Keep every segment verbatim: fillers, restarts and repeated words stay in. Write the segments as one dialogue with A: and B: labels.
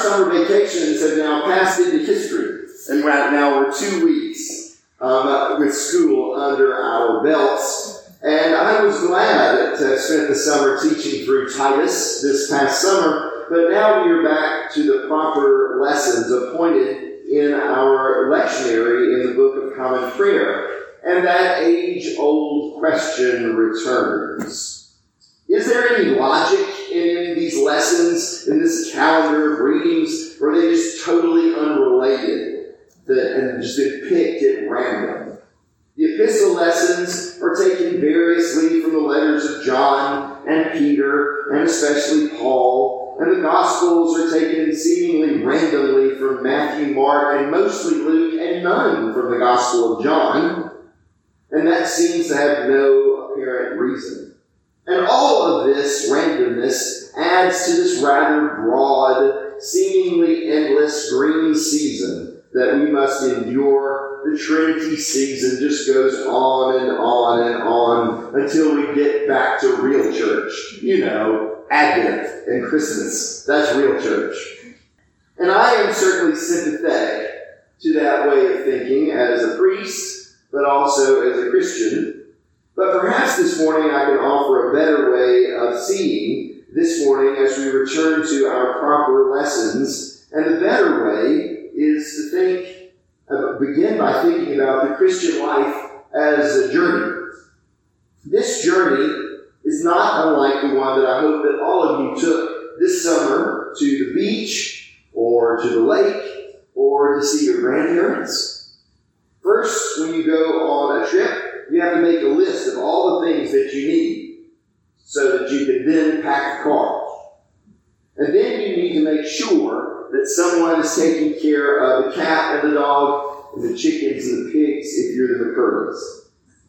A: summer vacations have now passed into history, and right now we're two weeks um, with school under our belts. And I was glad to have spent the summer teaching through Titus this past summer, but now we are back to the proper lessons appointed in our lectionary in the Book of Common Prayer. And that age-old question returns. Is there any logic in any of these lessons, in this calendar of readings, or are they just totally unrelated and just been picked at random? The epistle lessons are taken variously from the letters of John and Peter, and especially Paul, and the Gospels are taken seemingly randomly from Matthew, Mark, and mostly Luke, and none from the Gospel of John. And that seems to have no apparent reason. And all of this randomness adds to this rather broad, seemingly endless green season that we must endure. The Trinity season just goes on and on and on until we get back to real church. You know, Advent and Christmas. That's real church. And I am certainly sympathetic to that way of thinking as a priest, but also as a Christian. But perhaps this morning I can offer a better way of seeing this morning as we return to our proper lessons. And the better way is to think, uh, begin by thinking about the Christian life as a journey. This journey is not unlike the one that I hope that all of you took this summer to the beach or to the lake or to see your grandparents. First, when you go on a trip, you have to make a list of all the things that you need so that you can then pack the car. And then you need to make sure that someone is taking care of the cat and the dog and the chickens and the pigs if you're the McCurries.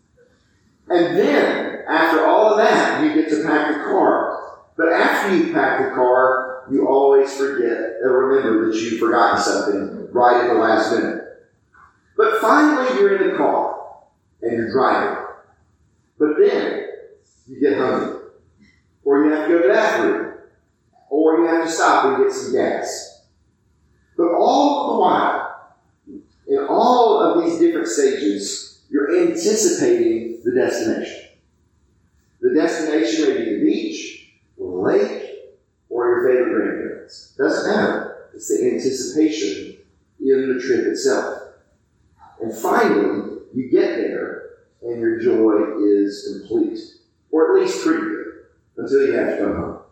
A: And then, after all of that, you get to pack the car. But after you pack the car, you always forget or remember that you've forgotten something right at the last minute. But finally, you're in the car, and you're driving. But then, you get hungry. Or you have to go to the bathroom. Or you have to stop and get some gas. But all the while, in all of these different stages, you're anticipating the destination. The destination may be the beach, or the lake, or your favorite grandparents. Doesn't matter. It's the anticipation in the trip itself. And finally, you get there, and your joy is complete. Or at least pretty good, until you have to come home.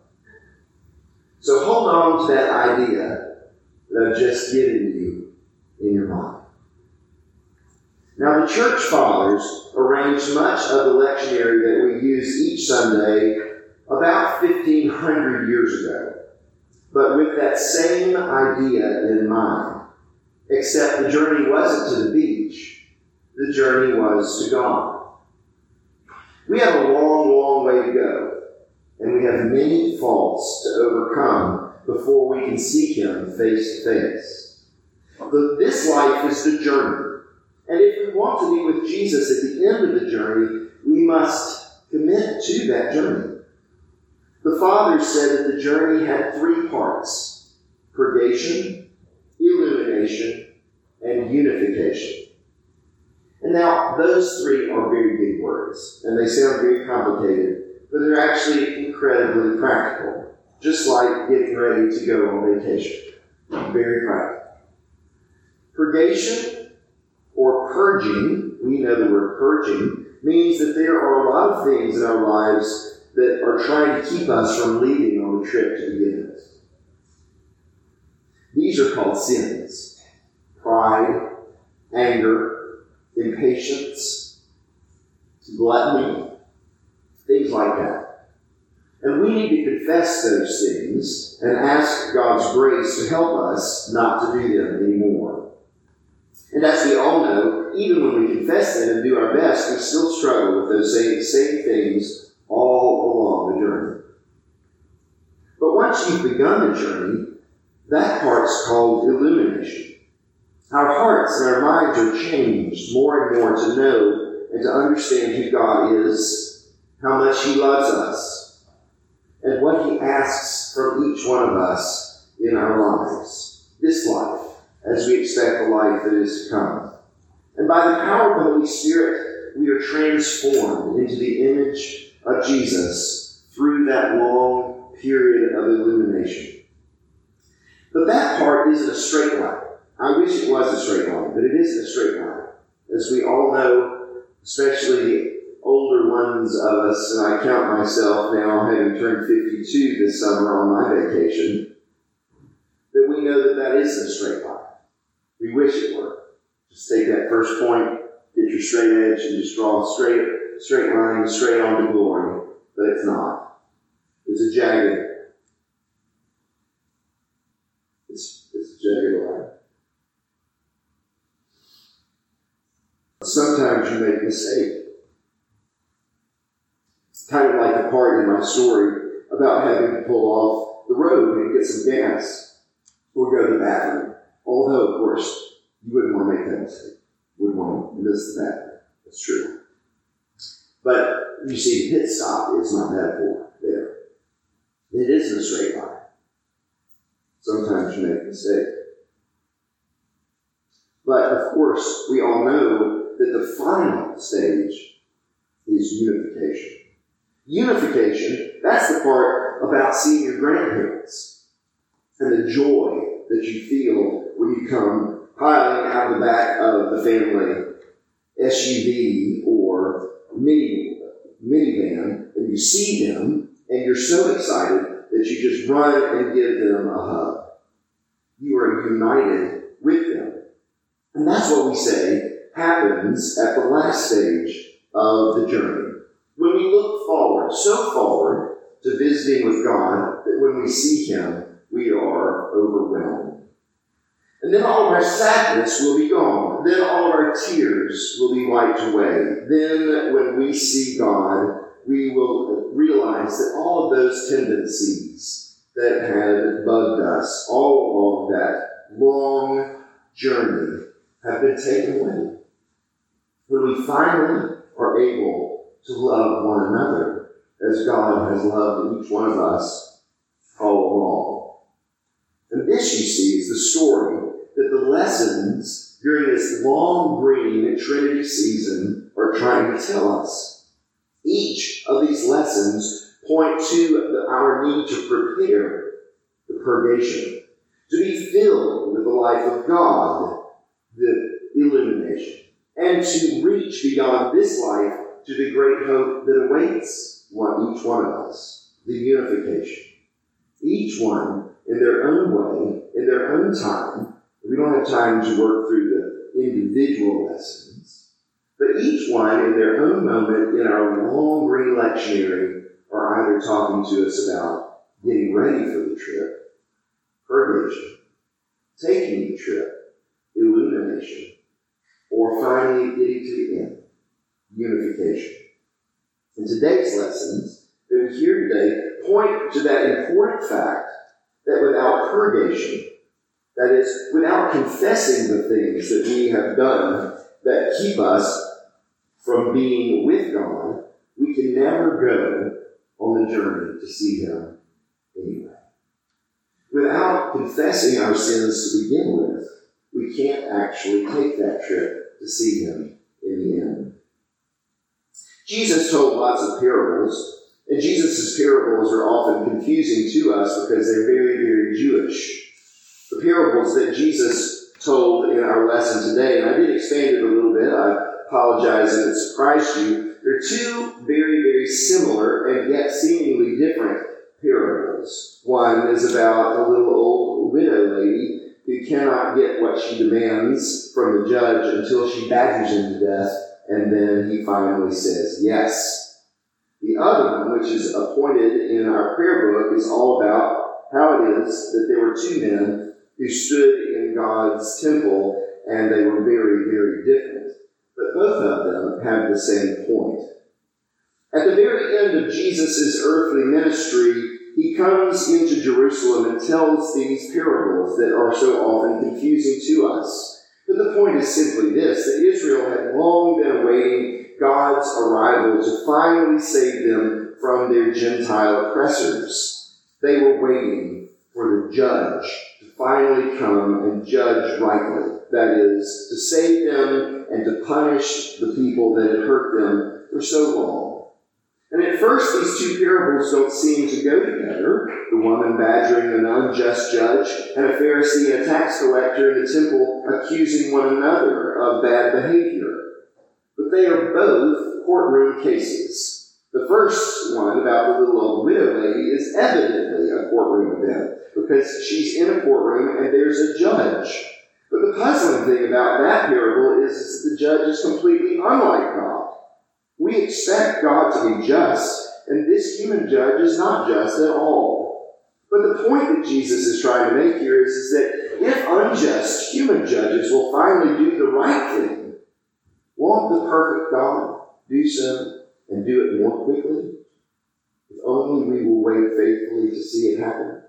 A: So hold on to that idea that I've just given you in your mind. Now, the church fathers arranged much of the lectionary that we use each Sunday about fifteen hundred years ago, but with that same idea in mind. Except the journey wasn't to the beach. The journey was to God. We have a long, long way to go. And we have many faults to overcome before we can seek Him face to face. But this life is the journey. And if we want to be with Jesus at the end of the journey, we must commit to that journey. The Father said that the journey had three parts: purgation, illumination, and unification. And now, those three are very big words, and they sound very complicated, but they're actually incredibly practical, just like getting ready to go on vacation. Very practical. Purgation, or purging, we know the word purging, means that there are a lot of things in our lives that are trying to keep us from leaving on the trip to begin with. These are called sins. Pride, anger, impatience, gluttony, things like that. And we need to confess those things and ask God's grace to help us not to do them anymore. And as we all know, even when we confess them and do our best, we still struggle with those same, same things all along the journey. But once you've begun the journey, that part's called illumination. Our hearts and our minds are changed more and more to know and to understand who God is, how much He loves us, and what He asks from each one of us in our lives. come. And by the power of the Holy Spirit, we are transformed into the image of Jesus through that long period of illumination. But that part isn't a straight line. I wish it was a straight line, but it isn't a straight line. As we all know, especially the older ones of us, and I count myself now having turned fifty-two this summer on my vacation, that we know that that isn't a straight line. We wish it were. Just take that first point, get your straight edge, and just draw a straight, straight line straight on to glory. But it's not. It's a jagged. It's, it's a jagged line. Sometimes you make a mistake. It's kind of like the part in my story about having to pull off the road and get some gas or go to the bathroom. Although, of course, you wouldn't want to make that mistake. You wouldn't want to miss the bathroom. That's true. But you see, the pit stop is my metaphor there. It isn't a straight line. Sometimes you make a mistake. But, of course, we all know that the final stage is unification. Unification, that's the part about seeing your grandparents and the joy that you feel when you come piling out the back of the family S U V or mini minivan, and you see them, and you're so excited that you just run and give them a hug. You are united with them. And that's what we say happens at the last stage of the journey. When we look forward, so forward to visiting with God, that when we see Him, we are overwhelmed. And then all of our sadness will be gone. Then all of our tears will be wiped away. Then when we see God, we will realize that all of those tendencies that had bugged us all along that long journey have been taken away. When we finally are able to love one another as God has loved each one of us all along. And this, you see, is the story that the lessons during this long green Trinity season are trying to tell us. Each of these lessons point to our need to prepare the purgation, to be filled with the life of God, the illumination, and to reach beyond this life to the great hope that awaits one, each one of us, the unification. Each one in their own way, in their own time. We don't have time to work through the individual lessons, but each one in their own moment in our long green lectionary are either talking to us about getting ready for the trip, purgation, taking the trip, illumination, or finally getting to the end, unification. And today's lessons that we hear today point to that important fact that without purgation, that is, without confessing the things that we have done that keep us from being with God, we can never go on the journey to see Him anyway. Without confessing our sins to begin with, we can't actually take that trip to see Him in the end. Jesus told lots of parables, and Jesus' parables are often confusing to us because they're very, very Jewish. The parables that Jesus told in our lesson today, and I did expand it a little bit, I apologize if it surprised you. They're two very, very similar and yet seemingly different parables. One is about a little old widow lady who cannot get what she demands from the judge until she badgers him to death, and then he finally says yes. The other one, which is appointed in our prayer book, is all about how it is that there were two men who stood in God's temple, and they were very, very different. But both of them have the same point. At the very end of Jesus' earthly ministry, He comes into Jerusalem and tells these parables that are so often confusing to us. But the point is simply this, that Israel had long been awaiting God's arrival to finally save them from their Gentile oppressors. They were waiting for the judge to finally come and judge rightly. That is, to save them and to punish the people that had hurt them for so long. And at first, these two parables don't seem to go together. The woman badgering an unjust judge, and a Pharisee and a tax collector in the temple accusing one another of bad behavior. But they are both courtroom cases. The first one, about the little old widow lady, is evidently a courtroom event, because she's in a courtroom and there's a judge. But the puzzling thing about that parable is, is that the judge is completely unlike God. We expect God to be just, and this human judge is not just at all. But the point that Jesus is trying to make here is, is that if unjust human judges will finally do the right thing, won't the perfect God do so and do it more quickly? If only we will wait faithfully to see it happen.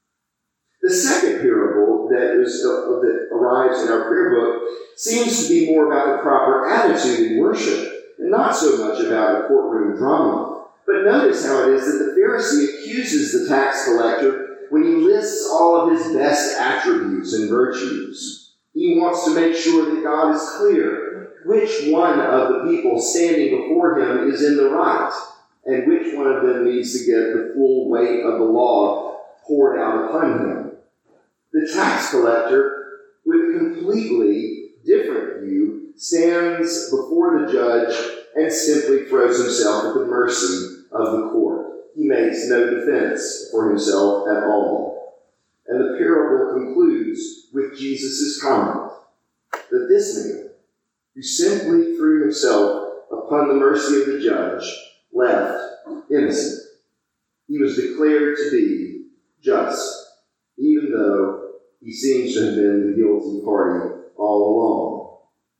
A: The second parable that, is, uh, that arrives in our prayer book seems to be more about the proper attitude in worship, and not so much about a courtroom drama. But notice how it is that the Pharisee accuses the tax collector when he lists all of his best attributes and virtues. He wants to make sure that God is clear which one of the people standing before him is in the right, and which one of them needs to get the full weight of the law poured out upon him. The tax collector, with a completely different view, stands before the judge and simply throws himself at the mercy of the court. He makes no defense for himself at all. And the parable concludes with Jesus' comment that this man, who simply threw himself upon the mercy of the judge, left innocent. He was declared to be just, even though he seems to have been the guilty party all along.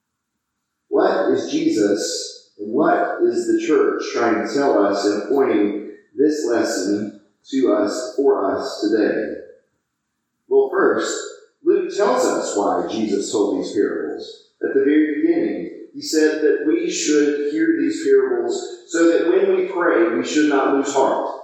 A: What is Jesus and what is the church trying to tell us in pointing this lesson to us, for us today? Well, first, Luke tells us why Jesus told these parables. At the very beginning, he said that we should hear these parables so that when we pray, we should not lose heart.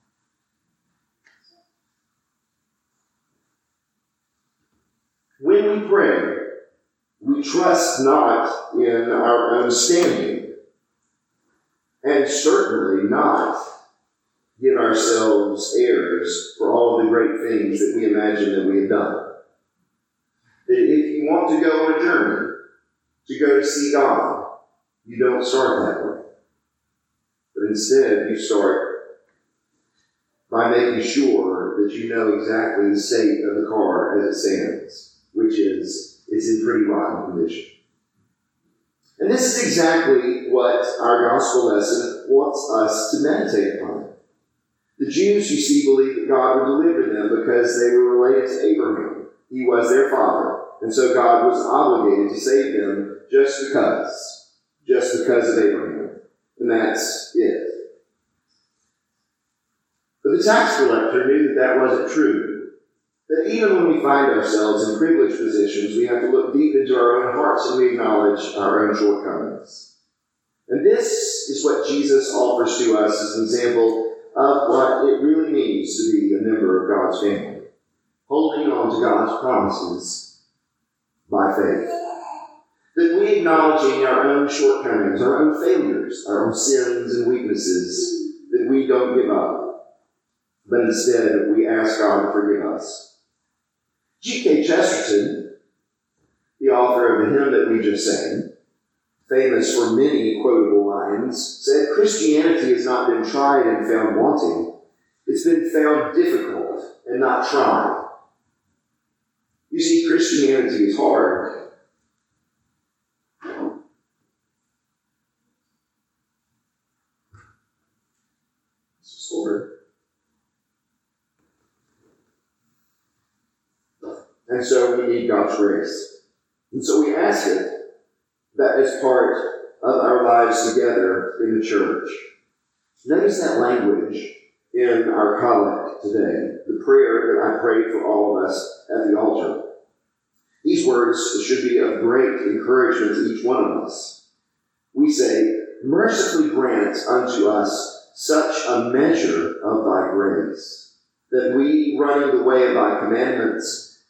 A: When we pray, we trust not in our own standing, and certainly not give ourselves airs for all of the great things that we imagine that we have done. That if you want to go on a journey, to go to see God, you don't start that way. But instead, you start by making sure that you know exactly the state of the car as it stands, which is, it's in pretty rotten condition. And this is exactly what our gospel lesson wants us to meditate upon. The Jews, you see, believed that God would deliver them because they were related to Abraham. He was their father. And so God was obligated to save them just because. Just because of Abraham. And that's it. But the tax collector knew that that wasn't true. That even when we find ourselves in privileged positions, we have to look deep into our own hearts and we acknowledge our own shortcomings. And this is what Jesus offers to us as an example of what it really means to be a member of God's family. Holding on to God's promises by faith. That we acknowledging our own shortcomings, our own failures, our own sins and weaknesses, that we don't give up, but instead we ask God to forgive us. G K Chesterton, the author of the hymn that we just sang, famous for many quotable lines, said, Christianity has not been tried and found wanting. It's been found difficult and not tried. You see, Christianity is hard. It's hard. And so we need God's grace. And so we ask it that as part of our lives together in the church. Notice that language in our collect today, the prayer that I prayed for all of us at the altar. These words should be of great encouragement to each one of us. We say, mercifully grant unto us such a measure of thy grace, that we, running the way of thy commandments,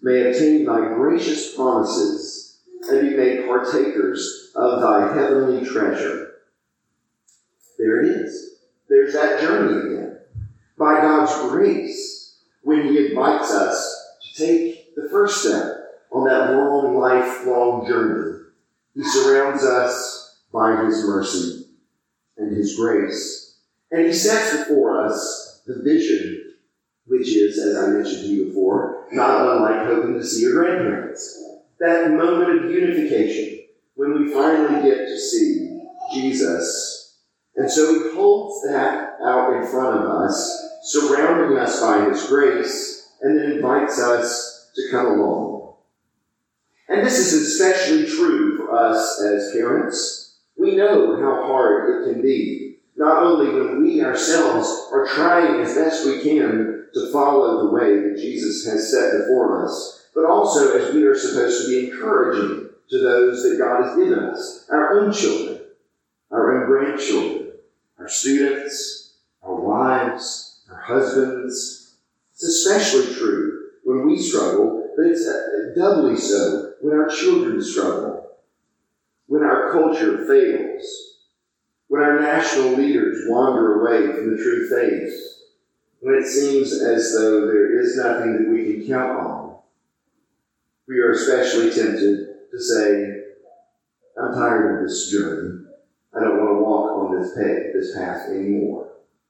A: may obtain thy gracious promises and be made partakers of thy heavenly treasure. There it is. There's that journey again. By God's grace, when he invites us to take the first step on that long, lifelong journey, he surrounds us by his mercy and his grace. And he sets before us the vision, which is, as I mentioned to you before, not unlike hoping to see your grandparents. That moment of unification when we finally get to see Jesus. And so he holds that out in front of us, surrounding us by his grace, and then invites us to come along. And this is especially true for us as parents. We know how hard it can be, not only when we ourselves are trying as best we can to follow the way that Jesus has set before us, but also as we are supposed to be encouraging to those that God has given us, our own children, our own grandchildren, our students, our wives, our husbands. It's especially true when we struggle, but it's doubly so when our children struggle, when our culture fails, when our national leaders wander away from the true faith, when it seems as though there is nothing that we can count on. We are especially tempted to say, I'm tired of this journey. I don't want to walk on this path, this path anymore.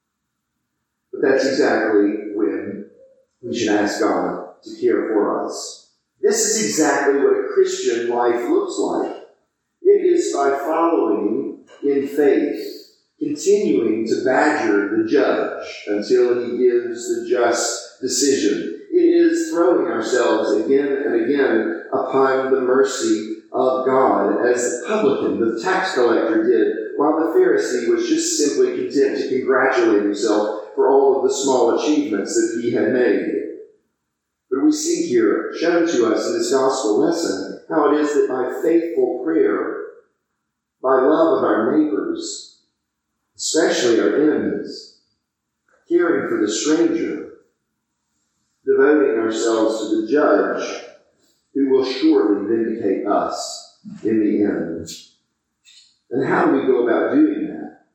A: But that's exactly when we should ask God to care for us. This is exactly what a Christian life looks like. It is by following in faith, continuing to badger the judge until he gives the just decision. It is throwing ourselves again and again upon the mercy of God, as the publican, the tax collector, did, while the Pharisee was just simply content to congratulate himself for all of the small achievements that he had made. But we see here, shown to us in this gospel lesson, how it is that by faithful prayer, by love of our neighbors, especially our enemies, caring for the stranger, devoting ourselves to the judge, who will surely vindicate us in the end. And how do we go about doing that?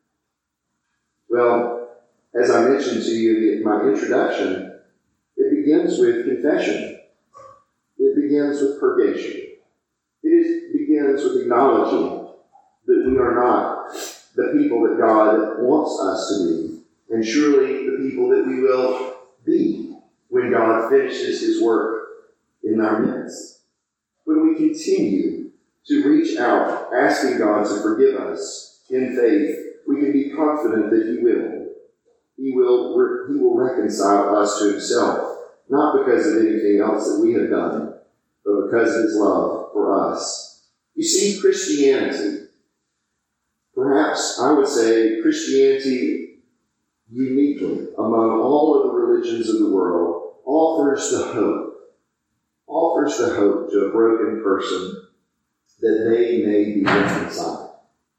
A: Well, as I mentioned to you in my introduction, it begins with confession. It begins with purgation. It is, begins with acknowledging that we are not the people that God wants us to be, and surely the people that we will be when God finishes his work in our midst. When we continue to reach out, asking God to forgive us in faith, we can be confident that he will. He will, he will reconcile us to himself, not because of anything else that we have done, but because of his love for us. You see, Christianity, perhaps I would say Christianity uniquely among all of the religions of the world, offers the hope, offers the hope to a broken person that they may be reconciled.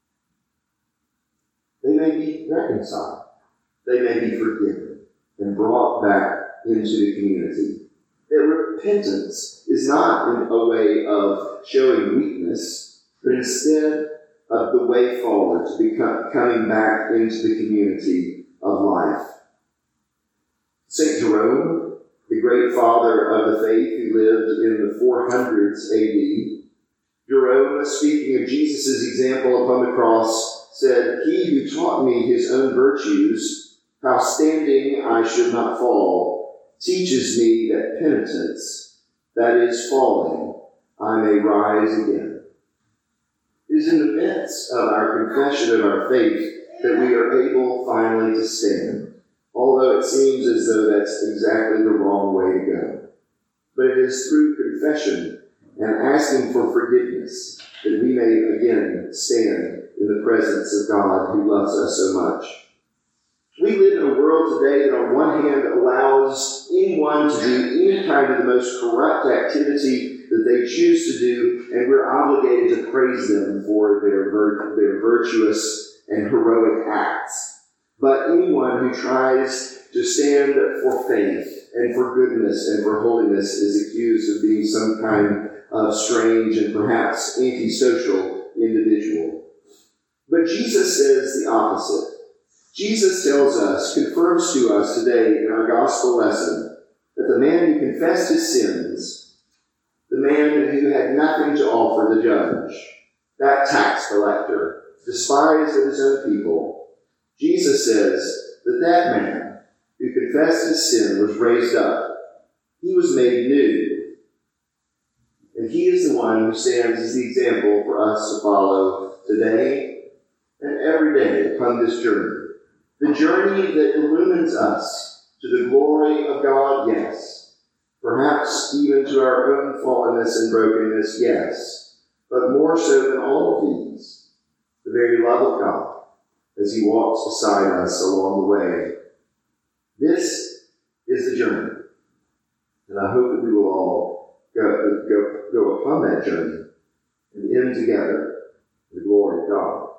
A: They may be reconciled. They may be forgiven and brought back into the community. That repentance is not a way of showing weakness, but instead of the way forward to become coming back into the community of life. Saint Jerome, the great father of the faith who lived in the four hundreds A D, Jerome, speaking of Jesus' example upon the cross, said, "He who taught me his own virtues, how standing I should not fall, teaches me that penitence, that is falling, I may rise again." It is in the midst of our confession of our faith that we are able finally to stand, although it seems as though that's exactly the wrong way to go. But it is through confession and asking for forgiveness that we may again stand in the presence of God who loves us so much. We live in a world today that on one hand allows anyone to do any kind of the most corrupt activity that they choose to do, and we're obligated to praise them for their, vir- their virtuous and heroic acts. But anyone who tries to stand for faith and for goodness and for holiness is accused of being some kind of strange and perhaps antisocial individual. But Jesus says the opposite. Jesus tells us, confirms to us today in our gospel lesson, that the man who confessed his sins, the man who had nothing to offer the judge, that tax collector, despised of his own people, Jesus says that that man who confessed his sin was raised up. He was made new. And he is the one who stands as the example for us to follow today and every day upon this journey. The journey that illumines us to the glory of God, yes. Perhaps even to our own fallenness and brokenness, yes. But more so than all of these, the very love of God as he walks beside us along the way. This is the journey. And I hope that we will all go, go, go upon that journey and end together in the glory of God.